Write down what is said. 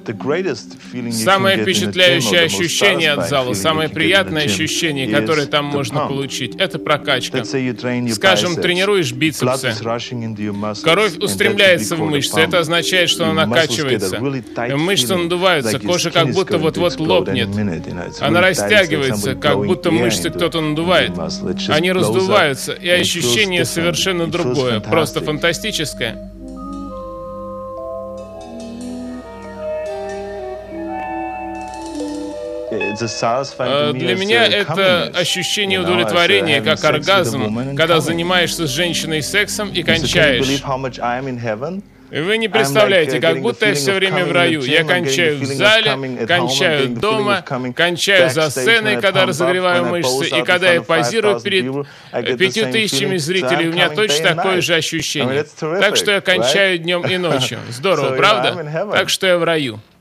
Самое впечатляющее ощущение от зала, самое приятное ощущение, которое там можно получить, это прокачка. Скажем, тренируешь бицепсы, кровь устремляется в мышцы, это означает, что она накачивается. Мышцы надуваются, кожа как будто вот-вот лопнет. Она растягивается, как будто мышцы кто-то надувает. Они раздуваются, и ощущение совершенно другое, просто фантастическое. Для меня это ощущение удовлетворения, как оргазм, когда занимаешься с женщиной сексом и кончаешь. Вы не представляете, как будто я все время в раю. Я кончаю в зале, кончаю дома, кончаю за сценой, когда разогреваю мышцы, и когда я позирую перед 5000 зрителей, у меня точно такое же ощущение. Так что я кончаю днем и ночью. Здорово, правда? Так что я в раю.